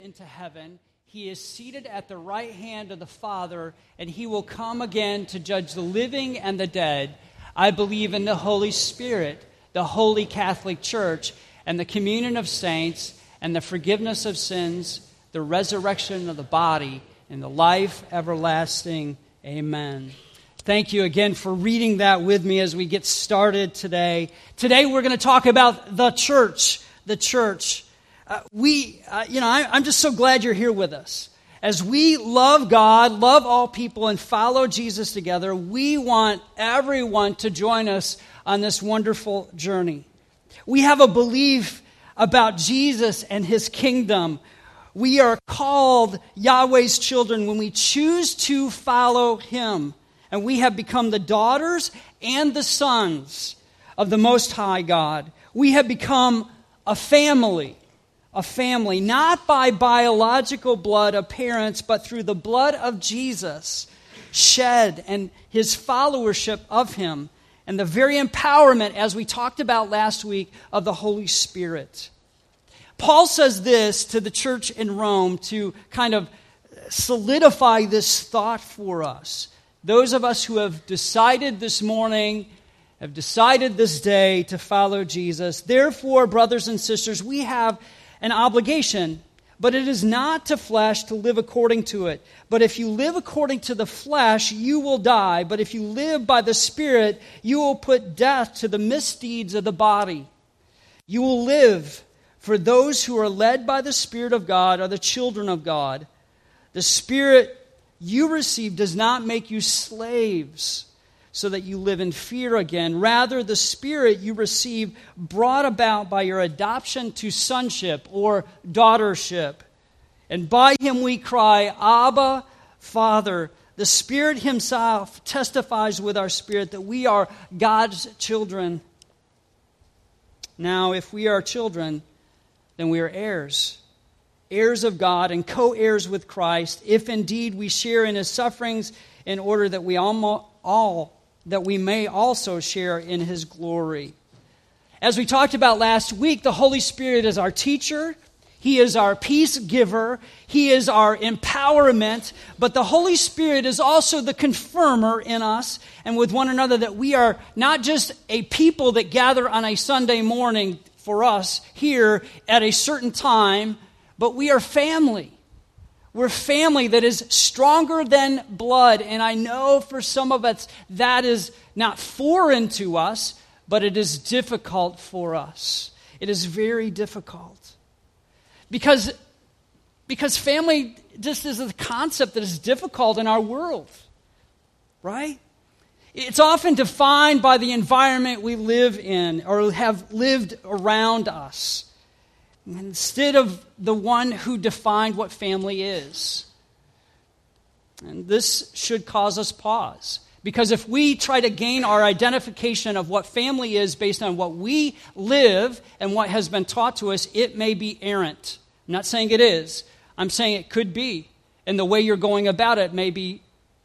into heaven. He is seated at the right hand of the Father, and he will come again to judge the living and the dead. I believe in the Holy Spirit, the Holy Catholic Church, and the communion of saints, and the forgiveness of sins, the resurrection of the body, and the life everlasting. Amen. Thank you again for reading that with me as we get started today. Today we're going to talk about the church. The church. I'm just so glad you're here with us. As we love God, love all people, and follow Jesus together, we want everyone to join us on this wonderful journey. We have a belief about Jesus and His kingdom. We are called Yahweh's children when we choose to follow Him. And we have become the daughters and the sons of the Most High God. We have become a family, not by biological blood of parents, but through the blood of Jesus shed and His followership of Him and the very empowerment, as we talked about last week, of the Holy Spirit. Paul says this to the church in Rome to kind of solidify this thought for us. Those of us who have decided this morning, have decided this day to follow Jesus. Therefore, brothers and sisters, we have an obligation, but it is not to flesh to live according to it. But if you live according to the flesh, you will die. But if you live by the Spirit, you will put death to the misdeeds of the body. You will live, for those who are led by the Spirit of God are the children of God. The Spirit you receive does not make you slaves, so that you live in fear again. Rather, the Spirit you receive brought about by your adoption to sonship or daughtership. And by Him we cry, Abba, Father. The Spirit Himself testifies with our spirit that we are God's children. Now, if we are children, then we are heirs. Heirs of God and co-heirs with Christ, if indeed we share in His sufferings, in order that we may also share in His glory. As we talked about last week, the Holy Spirit is our teacher. He is our peace giver. He is our empowerment. But the Holy Spirit is also the confirmer in us and with one another that we are not just a people that gather on a Sunday morning for us here at a certain time, but we are family. We're family that is stronger than blood. And I know for some of us that is not foreign to us, but it is difficult for us. It is very difficult. Because family just is a concept that is difficult in our world, right? It's often defined by the environment we live in or have lived around us, instead of the one who defined what family is. And this should cause us pause. Because if we try to gain our identification of what family is based on what we live and what has been taught to us, it may be errant. I'm not saying it is. I'm saying it could be. And the way you're going about it may be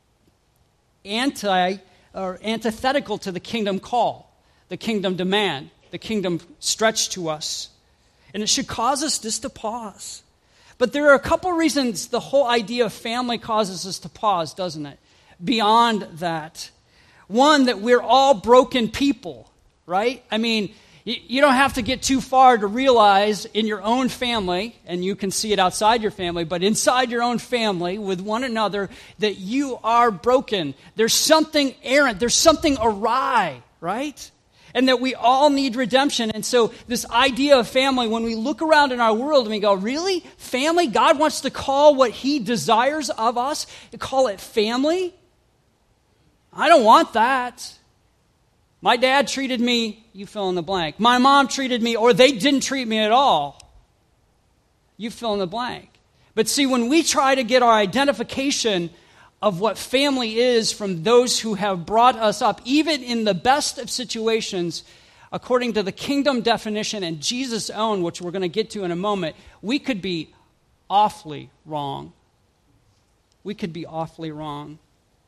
antithetical to the kingdom call, the kingdom demand, the kingdom stretch to us. And it should cause us just to pause. But there are a couple reasons the whole idea of family causes us to pause, doesn't it? Beyond that. One, that we're all broken people, right? I mean, you don't have to get too far to realize in your own family, and you can see it outside your family, but inside your own family with one another, that you are broken. There's something errant. There's something awry, right? And that we all need redemption. And so this idea of family, when we look around in our world and we go, really? Family? God wants to call what He desires of us, to call it family? I don't want that. My dad treated me, you fill in the blank. My mom treated me, or they didn't treat me at all. You fill in the blank. But see, when we try to get our identification of what family is from those who have brought us up, even in the best of situations, according to the kingdom definition and Jesus' own, which we're going to get to in a moment, we could be awfully wrong. We could be awfully wrong.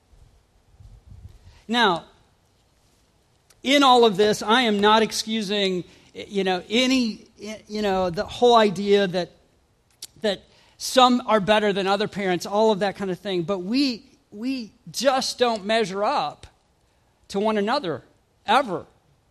Now, in all of this, I am not excusing, the whole idea that some are better than other parents, all of that kind of thing. But we just don't measure up to one another, ever.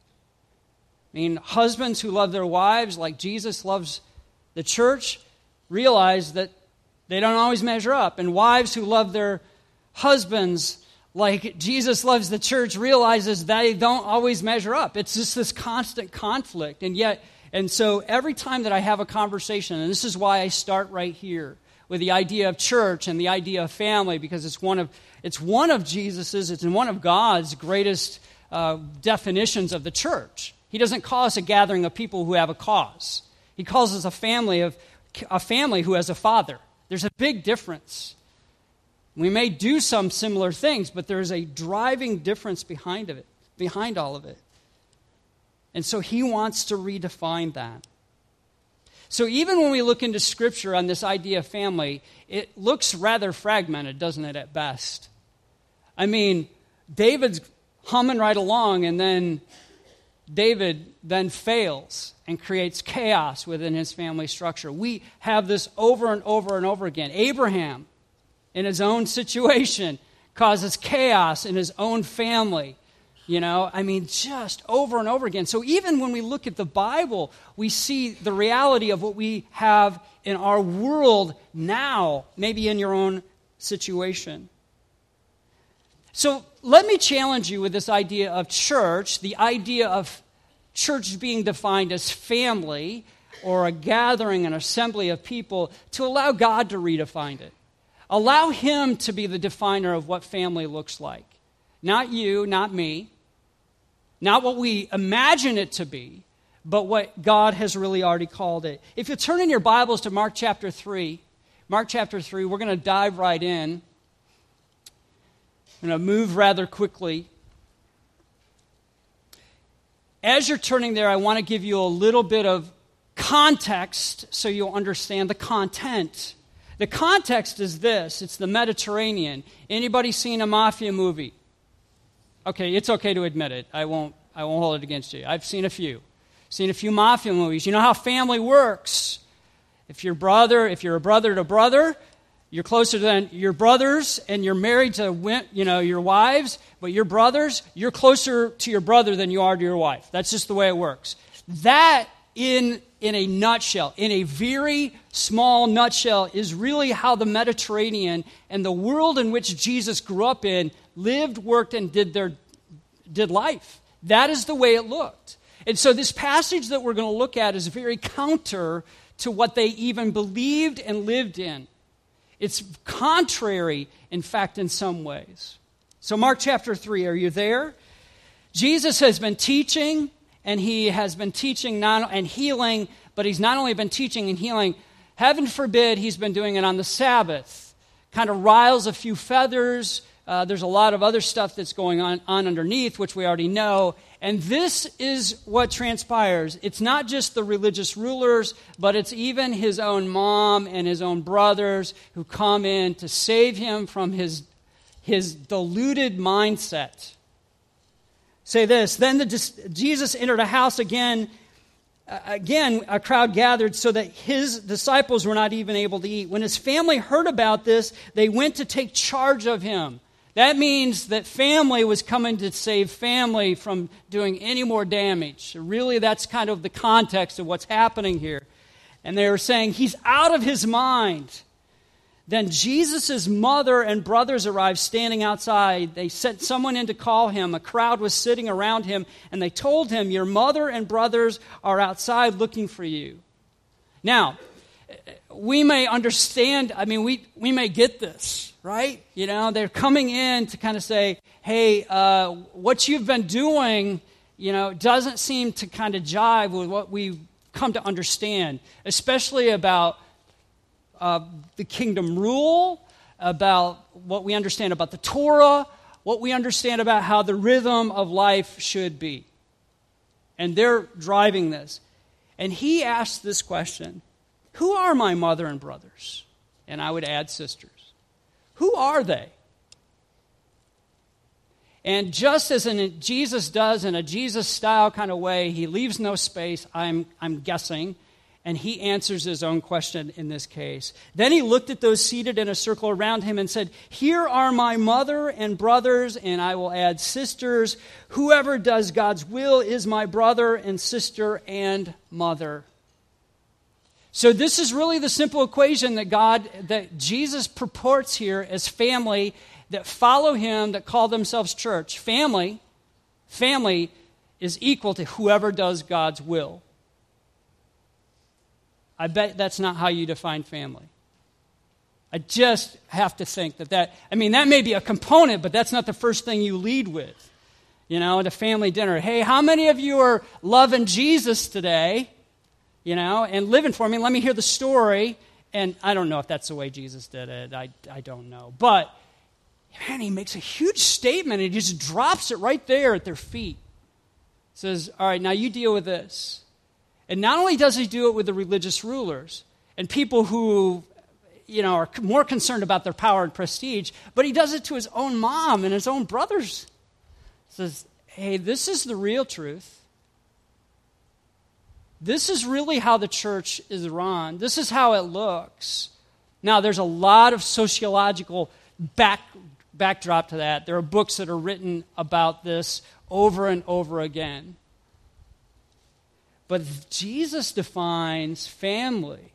I mean, husbands who love their wives like Jesus loves the church realize that they don't always measure up. And wives who love their husbands like Jesus loves the church realizes they don't always measure up. It's just this constant conflict. And so every time that I have a conversation, and this is why I start right here with the idea of church and the idea of family, because it's one of Jesus's, it's one of God's greatest definitions of the church. He doesn't call us a gathering of people who have a cause. He calls us a family who has a father. There's a big difference. We may do some similar things, but there's a driving difference behind all of it. And so he wants to redefine that. So even when we look into Scripture on this idea of family, it looks rather fragmented, doesn't it, at best? I mean, David's humming right along, and then David then fails and creates chaos within his family structure. We have this over and over and over again. Abraham, in his own situation, causes chaos in his own family. Just over and over again. So even when we look at the Bible, we see the reality of what we have in our world now, maybe in your own situation. So let me challenge you with this idea of church, the idea of church being defined as family or a gathering, an assembly of people, to allow God to redefine it. Allow him to be the definer of what family looks like. Not you, not me. Not what we imagine it to be, but what God has really already called it. If you turn in your Bibles to Mark chapter 3, we're going to dive right in. I'm going to move rather quickly. As you're turning there, I want to give you a little bit of context so you'll understand the content. The context is this. It's the Mediterranean. Anybody seen a mafia movie? Okay, it's okay to admit it. I won't hold it against you. I've seen a few. Seen a few mafia movies. You know how family works. If you're a brother to brother, you're closer than your brothers, and you're married to your wives, but your brothers, you're closer to your brother than you are to your wife. That's just the way it works. That, in a nutshell, in a very small nutshell, is really how the Mediterranean and the world in which Jesus grew up in lived, worked, and did life. That is the way it looked. And so this passage that we're going to look at is very counter to what they even believed and lived in. It's contrary, in fact, in some ways. So Mark chapter 3, are you there? Jesus has been teaching, and he has been teaching and healing, but he's not only been teaching and healing, heaven forbid he's been doing it on the Sabbath. Kind of riles a few feathers. There's a lot of other stuff that's going on underneath, which we already know. And this is what transpires. It's not just the religious rulers, but it's even his own mom and his own brothers who come in to save him from his deluded mindset. Say this, then Jesus entered a house again, a crowd gathered so that his disciples were not even able to eat. When his family heard about this, they went to take charge of him. That means that family was coming to save family from doing any more damage. Really, that's kind of the context of what's happening here. And they were saying, he's out of his mind. Then Jesus' mother and brothers arrived standing outside. They sent someone in to call him. A crowd was sitting around him, and they told him, your mother and brothers are outside looking for you. Now, we may understand, we may get this, right? They're coming in to kind of say, hey, what you've been doing, doesn't seem to kind of jive with what we've come to understand, especially about the kingdom rule, about what we understand about the Torah, what we understand about how the rhythm of life should be. And they're driving this. And he asked this question, who are my mother and brothers? And I would add sisters. Who are they? And just as Jesus does in a Jesus-style kind of way, he leaves no space, I'm guessing, And he answers his own question in this case. Then he looked at those seated in a circle around him and said, "Here are my mother and brothers, and I will add sisters. Whoever does God's will is my brother and sister and mother." So this is really the simple equation that Jesus purports here as family that follow him, that call themselves church. Family is equal to whoever does God's will. I bet that's not how you define family. I just have to think that may be a component, but that's not the first thing you lead with. At a family dinner. Hey, how many of you are loving Jesus today? And living for me? Let me hear the story. And I don't know if that's the way Jesus did it. I don't know. But, man, he makes a huge statement and he just drops it right there at their feet. Says, all right, now you deal with this. And not only does he do it with the religious rulers and people who, are more concerned about their power and prestige, but he does it to his own mom and his own brothers. Says, hey, this is the real truth. This is really how the church is run. This is how it looks. Now, there's a lot of sociological backdrop to that. There are books that are written about this over and over again. But Jesus defines family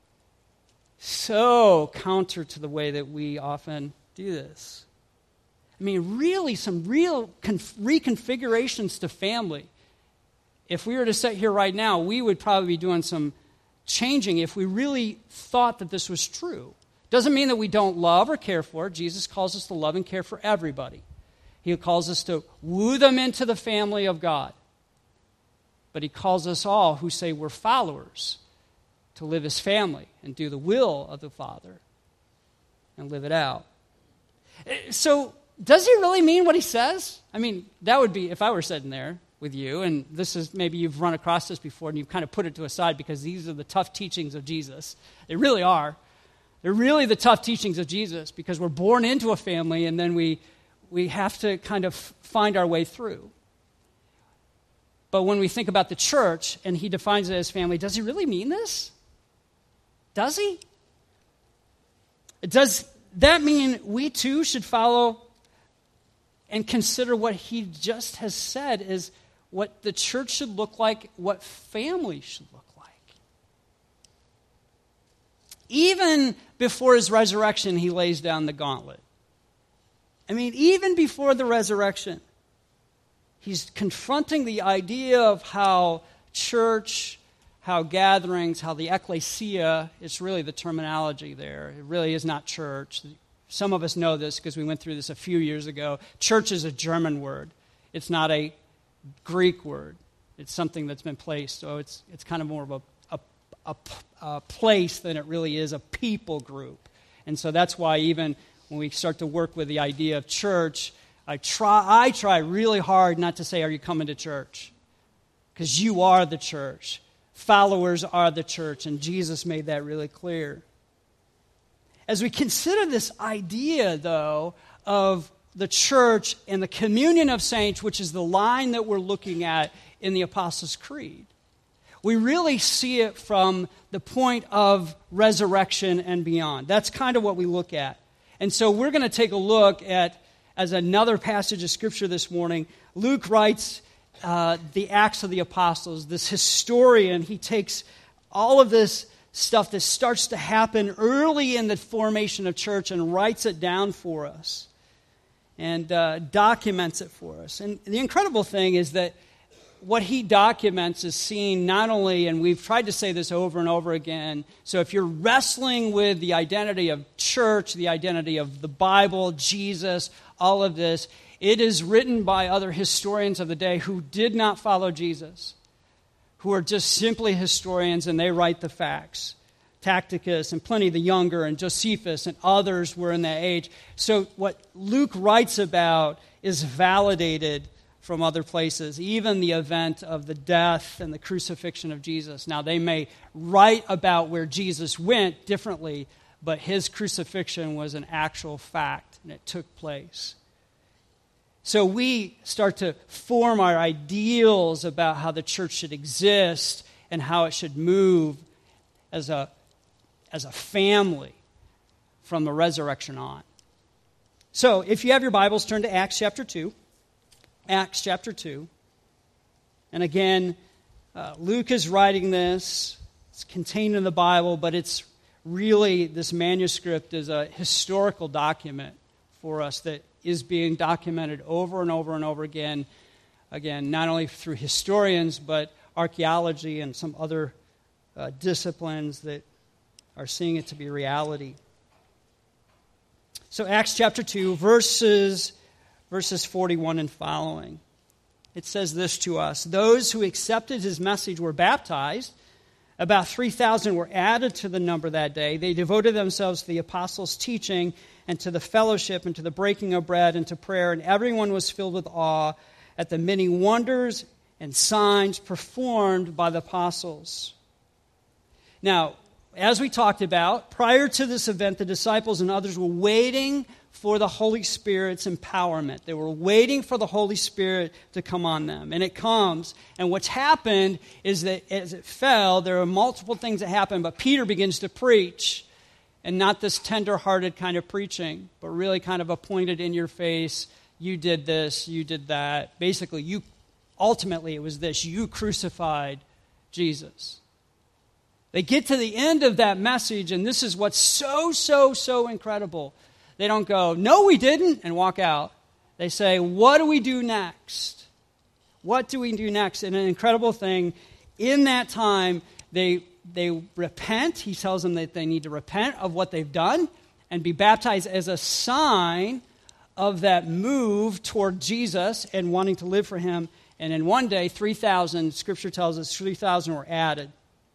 so counter to the way that we often do this. Really, some real reconfigurations to family. If we were to sit here right now, we would probably be doing some changing if we really thought that this was true. Doesn't mean that we don't love or care for. Jesus calls us to love and care for everybody. He calls us to woo them into the family of God. But he calls us all who say we're followers to live as family and do the will of the Father and live it out. So does he really mean what he says? That would be, if I were sitting there with you, and this is, maybe you've run across this before and you've kind of put it to a side because these are the tough teachings of Jesus. They really are. They're really the tough teachings of Jesus because we're born into a family and then we have to kind of find our way through. But when we think about the church, and he defines it as family, does he really mean this? Does he? Does that mean we too should follow and consider what he just has said is what the church should look like, what family should look like? Even before his resurrection, he lays down the gauntlet. Even before the resurrection, he's confronting the idea of how church, how gatherings, how the ecclesia, it's really the terminology there. It really is not church. Some of us know this because we went through this a few years ago. Church is a German word. It's not a Greek word. It's something that's been placed. So it's kind of more of a place than it really is a people group. And so that's why even when we start to work with the idea of church, I try really hard not to say, are you coming to church? Because you are the church. Followers are the church, and Jesus made that really clear. As we consider this idea, though, of the church and the communion of saints, which is the line that we're looking at in the Apostles' Creed, we really see it from the point of resurrection and beyond. That's kind of what we look at. And so we're going to take a look at, as another passage of Scripture this morning, Luke writes the Acts of the Apostles. This historian, he takes all of this stuff that starts to happen early in the formation of church and writes it down for us and documents it for us. And the incredible thing is that what he documents is seen not only, and we've tried to say this over and over again, so if you're wrestling with the identity of church, the identity of the Bible, Jesus, all of this, it is written by other historians of the day who did not follow Jesus, who are just simply historians, and they write the facts. Tacitus and Pliny the Younger and Josephus and others were in that age. So what Luke writes about is validated from other places, even the event of the death and the crucifixion of Jesus. Now, they may write about where Jesus went differently, but his crucifixion was an actual fact, and it took place. So we start to form our ideals about how the church should exist and how it should move as a family from the resurrection on. So, if you have your Bibles, turn to Acts chapter 2. Acts chapter 2. And again, Luke is writing this. It's contained in the Bible, but it's really, this manuscript is a historical document for us that is being documented over and over and over again. Again, not only through historians, but archaeology and some other disciplines that are seeing it to be reality. So Acts chapter 2, verses 41 and following. It says this to us: those who accepted his message were baptized. About 3,000 were added to the number that day. They devoted themselves to the apostles' teaching and to the fellowship and to the breaking of bread and to prayer, and everyone was filled with awe at the many wonders and signs performed by the apostles. Now, as we talked about, prior to this event, the disciples and others were waiting for the Holy Spirit's empowerment. They were waiting for the Holy Spirit to come on them. And it comes. And what's happened is that as it fell, there are multiple things that happen, but Peter begins to preach. And not this tender-hearted kind of preaching, but really kind of a pointed in your face, you did this, you did that. Basically, ultimately it was this: you crucified Jesus. They get to the end of that message, and this is what's so incredible. They don't go, "No, we didn't," and walk out. They say, "What do we do next? What do we do next?" And an incredible thing, in that time, they repent. He tells them that they need to repent of what they've done and be baptized as a sign of that move toward Jesus and wanting to live for him. And in one day, 3,000, Scripture tells us 3,000 were added.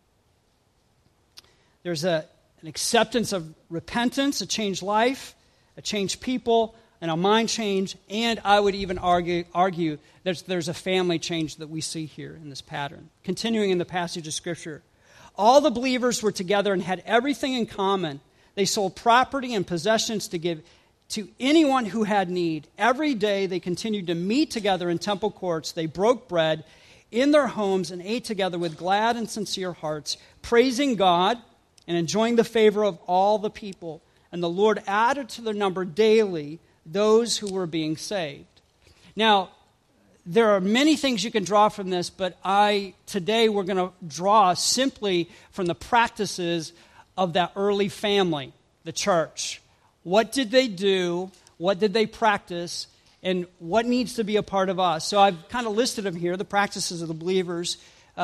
There's an acceptance of repentance, a changed life, a changed people, and a mind change, and I would even argue there's a family change that we see here in this pattern. Continuing in the passage of Scripture, all the believers were together and had everything in common. They sold property and possessions to give to anyone who had need. Every day they continued to meet together in temple courts. They broke bread in their homes and ate together with glad and sincere hearts, praising God and enjoying the favor of all the people. And the Lord added to their number daily those who were being saved. Now, there are many things you can draw from this, but today we're going to draw simply from the practices of that early family, the church. What did they do? What did they practice? And what needs to be a part of us? So I've kind of listed them here, the practices of the believers,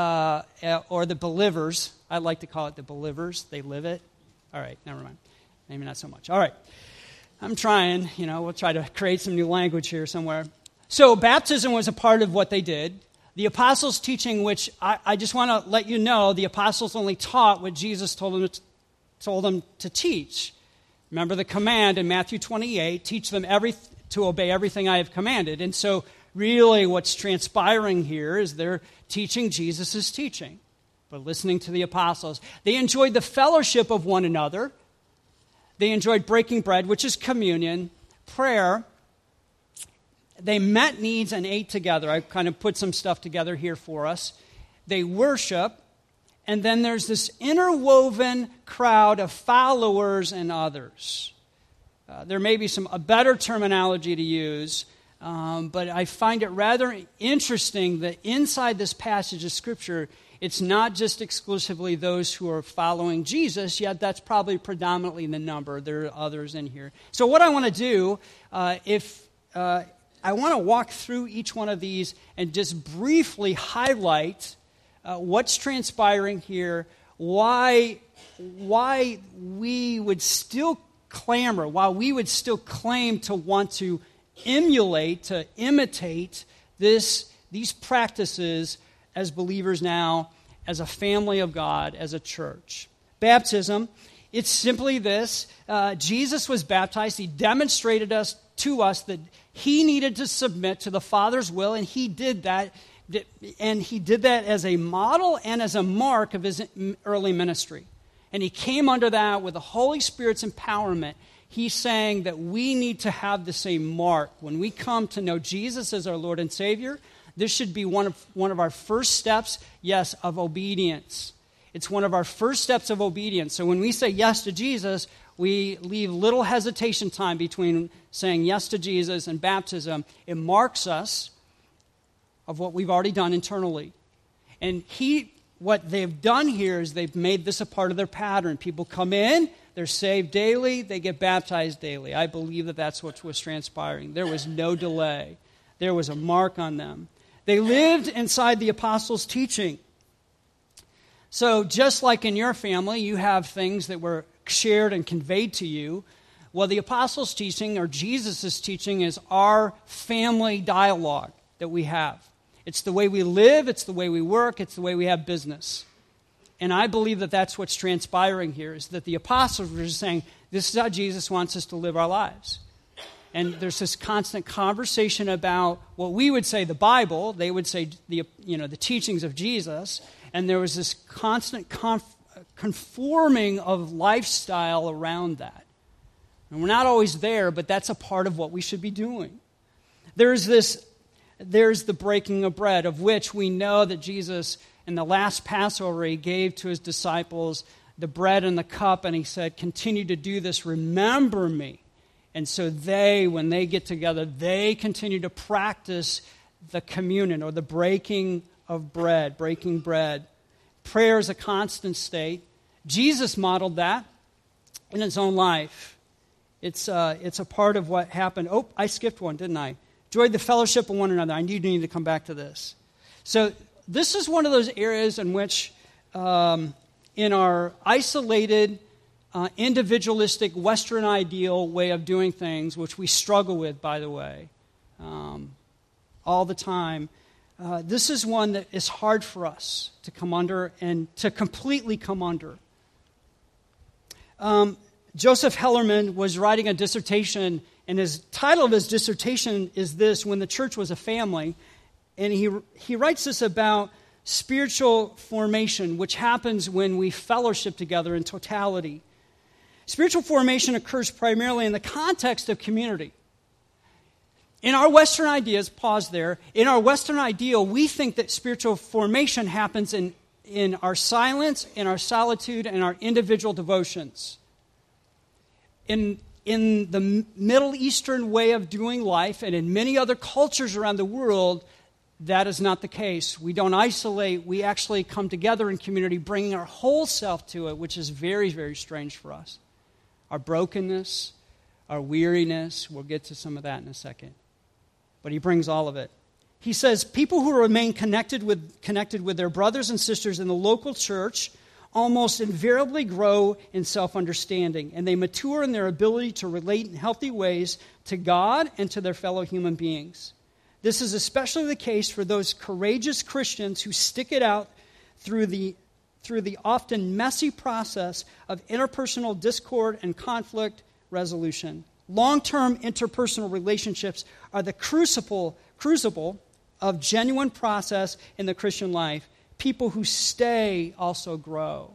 or the believers. I like to call it the believers. They live it. All right, never mind. Maybe not so much. All right. I'm trying, we'll try to create some new language here somewhere. So baptism was a part of what they did. The apostles' teaching, which I just want to let you know, the apostles only taught what Jesus told them to teach. Remember the command in Matthew 28, teach them to obey everything I have commanded. And so really what's transpiring here is they're teaching Jesus' teaching, but listening to the apostles. They enjoyed the fellowship of one another. They enjoyed breaking bread, which is communion, prayer. They met needs and ate together. I kind of put some stuff together here for us. They worship. And then there's this interwoven crowd of followers and others. There may be a better terminology to use, but I find it rather interesting that inside this passage of Scripture, it's not just exclusively those who are following Jesus, yet that's probably predominantly the number. There are others in here. So what I want to do, I want to walk through each one of these and just briefly highlight what's transpiring here, why we would still clamor, why we would still claim to want to emulate, to imitate these practices as believers now, as a family of God, as a church. Baptism, it's simply this. Jesus was baptized. He demonstrated to us that he needed to submit to the Father's will, and he did that. And he did that as a model and as a mark of his early ministry. And he came under that with the Holy Spirit's empowerment. He's saying that we need to have the same mark. When we come to know Jesus as our Lord and Savior, this should be one of our first steps, yes, of obedience. It's one of our first steps of obedience. So when we say yes to Jesus, we leave little hesitation time between saying yes to Jesus and baptism. It marks us of what we've already done internally. And what they've done here is they've made this a part of their pattern. People come in, they're saved daily, they get baptized daily. I believe that that's what was transpiring. There was no delay. There was a mark on them. They lived inside the apostles' teaching. So just like in your family, you have things that were shared and conveyed to you. Well, the apostles' teaching, or Jesus' teaching, is our family dialogue that we have. It's the way we live, it's the way we work, it's the way we have business. And I believe that that's what's transpiring here, is that the apostles were just saying, this is how Jesus wants us to live our lives. And there's this constant conversation about what we would say the Bible, they would say the teachings of Jesus, and there was this constant conforming of lifestyle around that. And we're not always there, but that's a part of what we should be doing. There's the breaking of bread, of which we know that Jesus, in the last Passover, he gave to his disciples the bread and the cup, and he said, continue to do this, remember me. And so when they get together, they continue to practice the communion, or the breaking of bread, breaking bread. Prayer is a constant state. Jesus modeled that in his own life. It's a part of what happened. Oh, I skipped one, didn't I? Enjoyed the fellowship of one another. I need to come back to this. So this is one of those areas in which, in our isolated, individualistic, Western ideal way of doing things, which we struggle with, by the way, all the time, this is one that is hard for us to come under and to completely come under. Joseph Hellerman was writing a dissertation, and his title of his dissertation is this, When the Church Was a Family. And he writes this about spiritual formation, which happens when we fellowship together in totality. Spiritual formation occurs primarily in the context of community. In our Western ideas, pause there, in our Western ideal, we think that spiritual formation happens in our silence, in our solitude, and our individual devotions. In the Middle Eastern way of doing life, and in many other cultures around the world, that is not the case. We don't isolate. We actually come together in community, bringing our whole self to it, which is very, very strange for us. Our brokenness, our weariness, we'll get to some of that in a second. But he brings all of it. He says, people who remain connected with their brothers and sisters in the local church almost invariably grow in self-understanding, and they mature in their ability to relate in healthy ways to God and to their fellow human beings. This is especially the case for those courageous Christians who stick it out through the often messy process of interpersonal discord and conflict resolution. Long-term interpersonal relationships are the crucible of genuine process in the Christian life. People who stay also grow.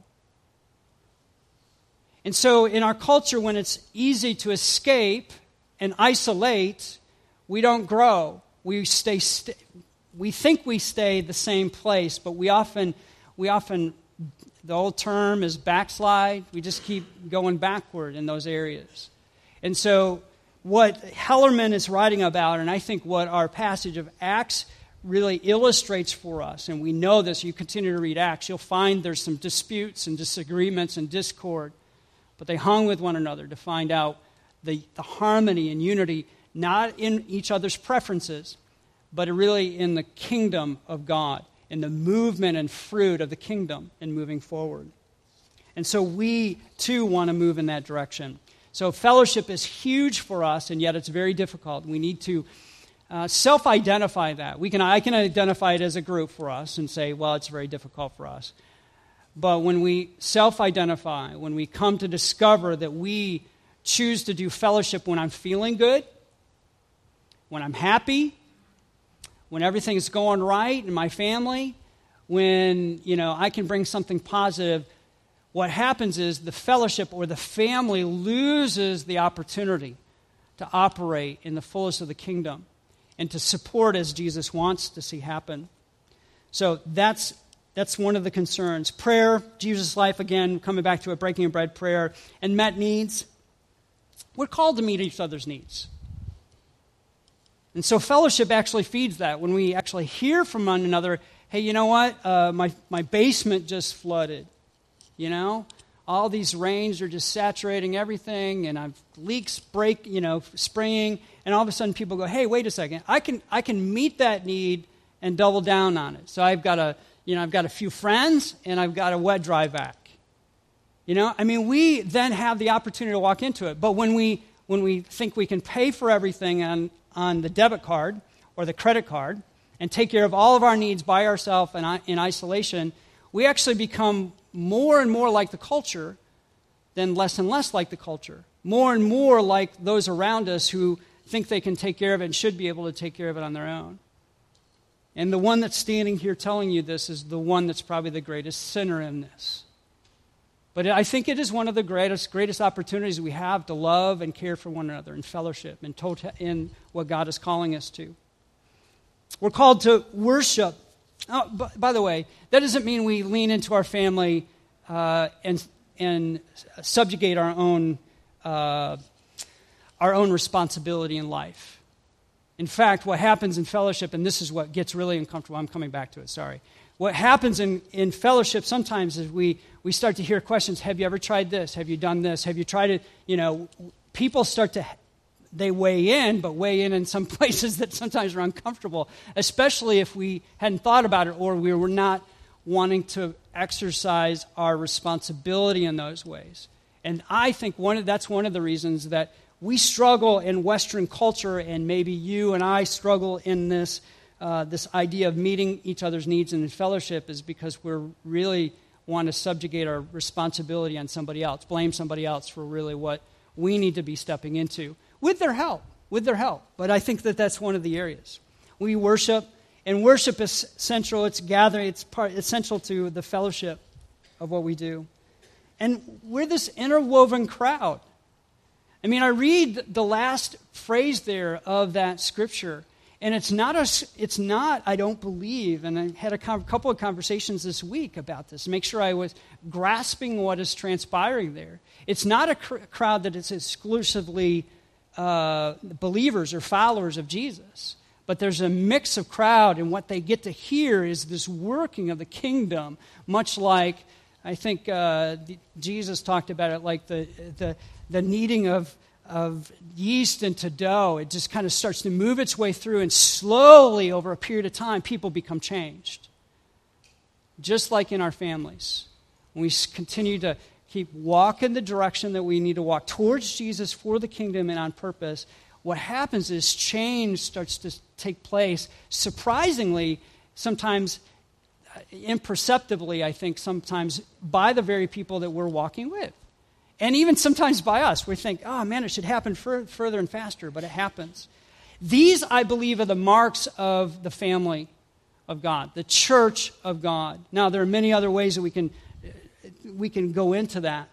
And so in our culture, when it's easy to escape and isolate, we don't grow. We think we stay the same place, but we often, the old term is backslide. We just keep going backward in those areas. And so what Hellerman is writing about, and I think what our passage of Acts really illustrates for us, and we know this, you continue to read Acts, you'll find there's some disputes and disagreements and discord, but they hung with one another to find out the harmony and unity, not in each other's preferences, but really in the kingdom of God, in the movement and fruit of the kingdom and moving forward. And so we, too, want to move in that direction. So fellowship is huge for us, and yet it's very difficult. We need to self-identify that. I can identify it as a group for us and say, well, it's very difficult for us. But when we self-identify, when we come to discover that we choose to do fellowship when I'm feeling good, when I'm happy, when everything is going right in my family, when I can bring something positive, what happens is the fellowship or the family loses the opportunity to operate in the fullest of the kingdom and to support as Jesus wants to see happen. So that's That's one of the concerns. Prayer, Jesus' life, again, coming back to it, breaking of bread, prayer, and met needs. We're called to meet each other's needs. And so fellowship actually feeds that. When we actually hear from one another, hey, you know what? My basement just flooded. You know? All these rains are just saturating everything, and I've leaks spraying, and all of a sudden people go, hey, wait a second. I can meet that need and double down on it. So I've got a few friends, and I've got a wet dry vac. We then have the opportunity to walk into it. But when we think we can pay for everything on the debit card or the credit card and take care of all of our needs by ourselves and in isolation, we actually become more and more like the culture than less and less like the culture. More and more like those around us who think they can take care of it and should be able to take care of it on their own. And the one that's standing here telling you this is the one that's probably the greatest sinner in this. But I think it is one of the greatest opportunities we have to love and care for one another in fellowship and in what God is calling us to. We're called to worship. Oh, by the way, that doesn't mean we lean into our family and subjugate our own responsibility in life. In fact, what happens in fellowship, and this is what gets really uncomfortable. I'm coming back to it, sorry. What happens in fellowship sometimes is we start to hear questions. Have you ever tried this? Have you done this? Have you tried it? People they weigh in some places that sometimes are uncomfortable, especially if we hadn't thought about it or we were not wanting to exercise our responsibility in those ways. And I think that's one of the reasons that we struggle in Western culture, and maybe you and I struggle in this idea of meeting each other's needs and in fellowship, is because we really want to subjugate our responsibility on somebody else, blame somebody else for really what we need to be stepping into, with their help. But I think that's one of the areas. We worship, and worship is central. It's gathering. It's essential to the fellowship of what we do. And we're this interwoven crowd. I read the last phrase there of that scripture, and it's not, I don't believe, and I had a couple of conversations this week about this, to make sure I was grasping what is transpiring there. It's not a crowd that is exclusively believers or followers of Jesus, but there's a mix of crowd, and what they get to hear is this working of the kingdom, much like, I think Jesus talked about it like the kneading of yeast into dough. It just kind of starts to move its way through, and slowly over a period of time, people become changed. Just like in our families. When we continue to keep walking the direction that we need to walk towards Jesus for the kingdom and on purpose, what happens is change starts to take place, surprisingly, sometimes imperceptibly, I think, sometimes by the very people that we're walking with. And even sometimes by us. We think, oh man, it should happen further and faster, but it happens. These, I believe, are the marks of the family of God, the church of God. Now, there are many other ways that we can go into that,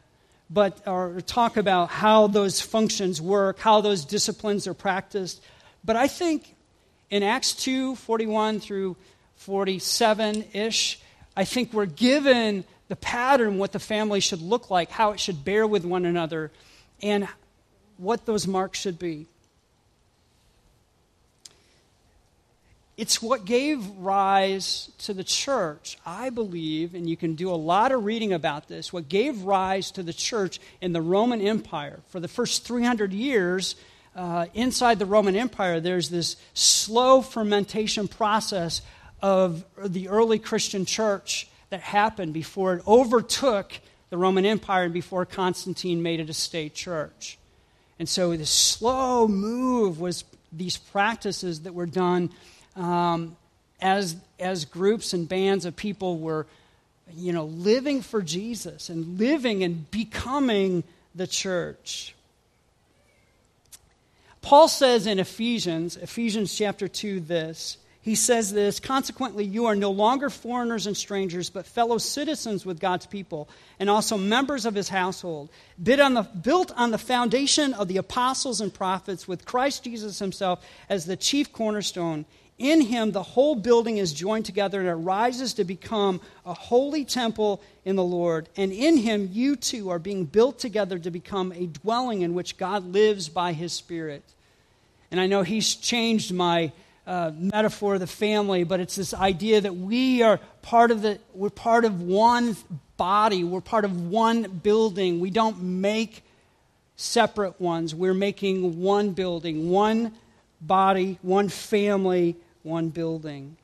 or talk about how those functions work, how those disciplines are practiced. But I think in Acts 2:41 through 47-ish, I think we're given the pattern, what the family should look like, how it should bear with one another, and what those marks should be. It's what gave rise to the church, I believe, and you can do a lot of reading about this, what gave rise to the church in the Roman Empire. For the first 300 years, inside the Roman Empire, there's this slow fermentation process of the early Christian church that happened before it overtook the Roman Empire and before Constantine made it a state church. And so the slow move was these practices that were done as groups and bands of people were, living for Jesus and living and becoming the church. Paul says in Ephesians chapter 2 this. He says this, consequently, you are no longer foreigners and strangers, but fellow citizens with God's people, and also members of his household, built on the foundation of the apostles and prophets, with Christ Jesus himself as the chief cornerstone. in him the whole building is joined together and it rises to become a holy temple in the Lord. And in him you too are being built together to become a dwelling in which God lives by his Spirit. And I know he's changed my metaphor of the family, but it's this idea that we're part of one body, we're part of one building. We don't make separate ones. We're making one building, one body, one family, one building.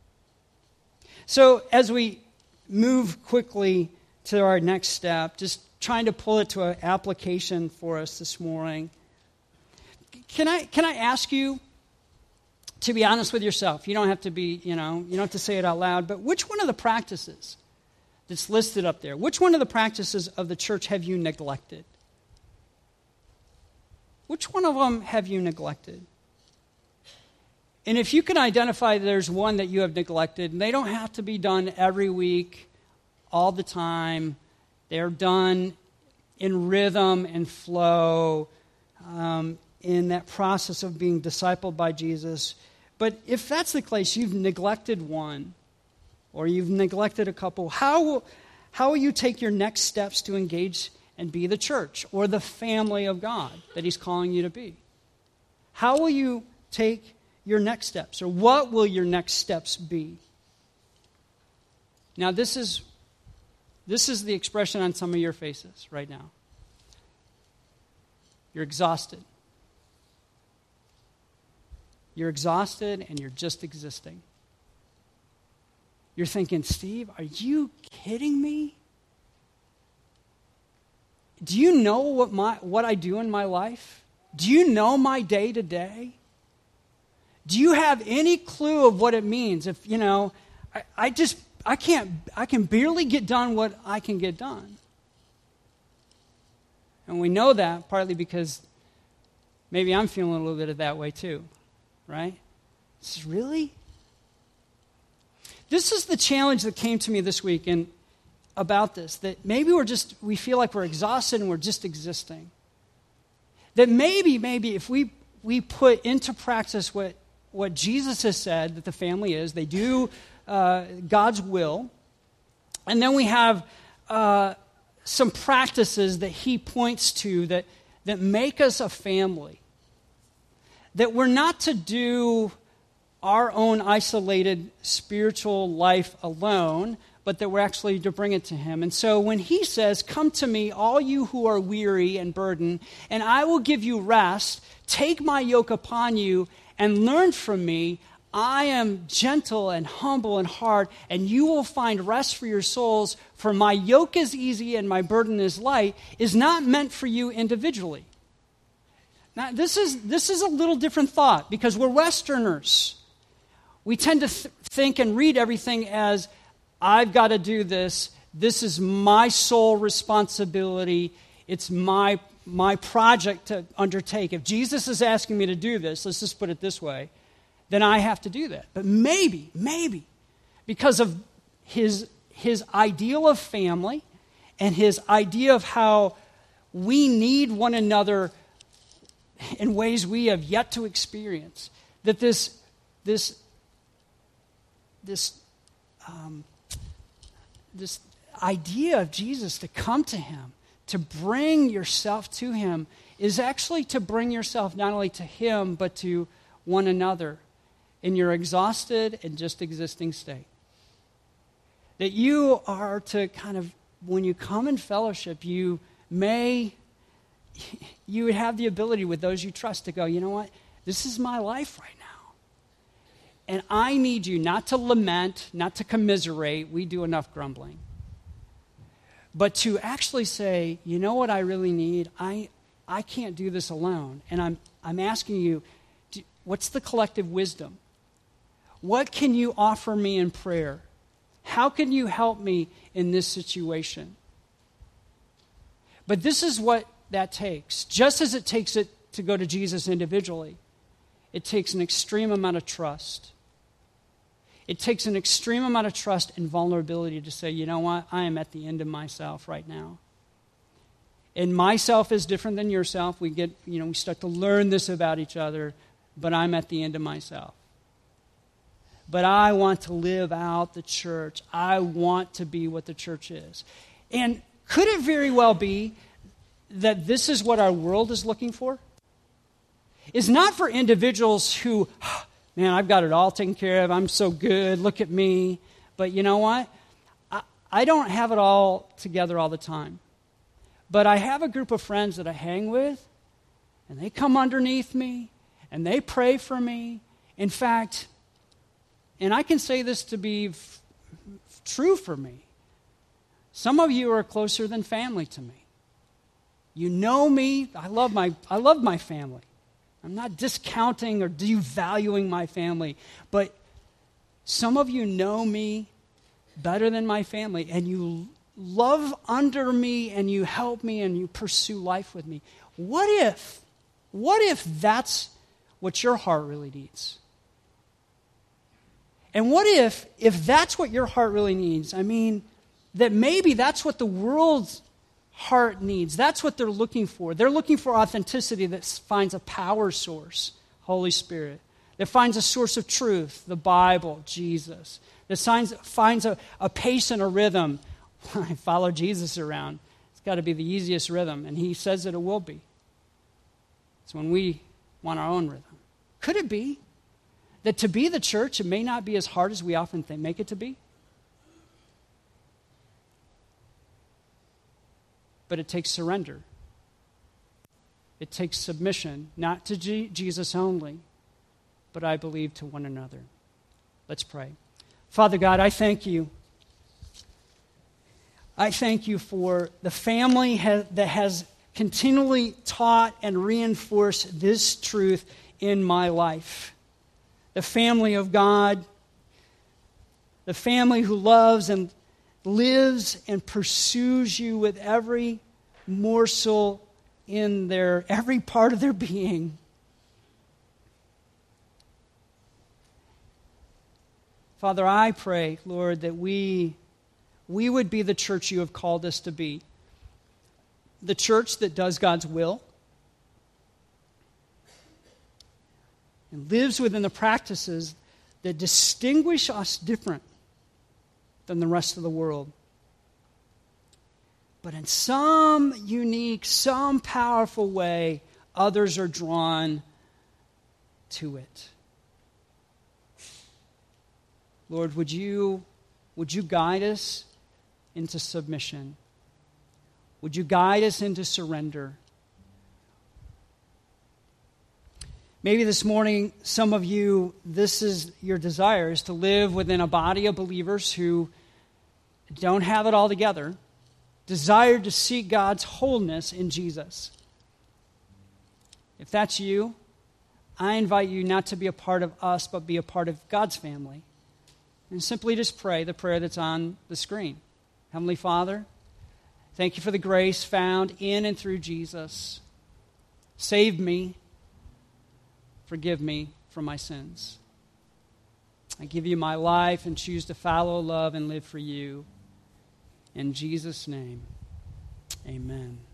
So as we move quickly to our next step, just trying to pull it to an application for us this morning, can I ask you to be honest with yourself? You don't have to be, you don't have to say it out loud, but which one of the practices that's listed up there, which one of the practices of the church have you neglected? Which one of them have you neglected? And if you can identify there's one that you have neglected, and they don't have to be done every week, all the time. They're done in rhythm and flow, in that process of being discipled by Jesus. But if that's the case, you've neglected one, or you've neglected a couple, how will you take your next steps to engage and be the church or the family of God that he's calling you to be? How will you take your next steps, or what will your next steps be? Now, this is the expression on some of your faces right now. You're exhausted. You're exhausted and you're just existing. You're thinking, Steve, are you kidding me? Do you know what I do in my life? Do you know my day to day? Do you have any clue of what it means? If, I can barely get done what I can get done. And we know that partly because maybe I'm feeling a little bit of that way too, right? Really? This is the challenge that came to me this week and about this, that maybe we feel like we're exhausted and we're just existing. That maybe if we put into practice what Jesus has said that the family is, they do God's will, and then we have some practices that he points to that make us a family. That we're not to do our own isolated spiritual life alone, but that we're actually to bring it to him. And so when he says, "Come to me, all you who are weary and burdened, and I will give you rest. Take my yoke upon you and learn from me. I am gentle and humble in heart, and you will find rest for your souls. For my yoke is easy and my burden is light," is not meant for you individually. Now, this is a little different thought because we're Westerners. We tend to think and read everything as, I've got to do this. This is my sole responsibility. It's my project to undertake. If Jesus is asking me to do this, let's just put it this way, then I have to do that. But maybe, because of his ideal of family and his idea of how we need one another in ways we have yet to experience, that this idea of Jesus to come to him, to bring yourself to him, is actually to bring yourself not only to him, but to one another in your exhausted and just existing state. That you are to kind of, when you come in fellowship, you would have the ability with those you trust to go, you know what, this is my life right now. And I need you not to lament, not to commiserate, we do enough grumbling, but to actually say, you know what I really need? I can't do this alone. And I'm asking you, what's the collective wisdom? What can you offer me in prayer? How can you help me in this situation? But this is what that takes. Just as it takes it to go to Jesus individually, it takes an extreme amount of trust. It takes an extreme amount of trust and vulnerability to say, you know what, I am at the end of myself right now. And myself is different than yourself. We start to learn this about each other, but I'm at the end of myself. but I want to live out the church. I want to be what the church is. And could it very well be that this is what our world is looking for? It's not for individuals who, man, I've got it all taken care of. I'm so good. Look at me. But you know what? I don't have it all together all the time. But I have a group of friends that I hang with, and they come underneath me, and they pray for me. In fact, and I can say this to be true for me, some of you are closer than family to me. You know me. I love my family. I'm not discounting or devaluing my family, but some of you know me better than my family, and you love under me, and you help me, and you pursue life with me. What if that's what your heart really needs? And what if that's what your heart really needs, I mean, that maybe that's what the world's heart needs. That's what they're looking for. They're looking for authenticity that finds a power source, Holy Spirit, that finds a source of truth, the Bible, Jesus, that finds a pace and a rhythm. I follow Jesus around. It's got to be the easiest rhythm, and he says that it will be. It's when we want our own rhythm. Could it be that to be the church, it may not be as hard as we often make it to be? But it takes surrender. It takes submission, not to Jesus only, but I believe to one another. Let's pray. Father God, I thank you. I thank you for the family that has continually taught and reinforced this truth in my life. The family of God, the family who loves and lives and pursues you with every morsel in every part of their being. Father, I pray, Lord, that we would be the church you have called us to be. The church that does God's will and lives within the practices that distinguish us different than the rest of the world. But in some unique, some powerful way, others are drawn to it. Lord, would you guide us into submission? Would you guide us into surrender? Maybe this morning, some of you, this is your desire, is to live within a body of believers who don't have it all together, desire to seek God's wholeness in Jesus. If that's you, I invite you not to be a part of us, but be a part of God's family. And simply just pray the prayer that's on the screen. Heavenly Father, thank you for the grace found in and through Jesus. Save me. Forgive me from my sins. I give you my life and choose to follow, love, and live for you. In Jesus' name, amen.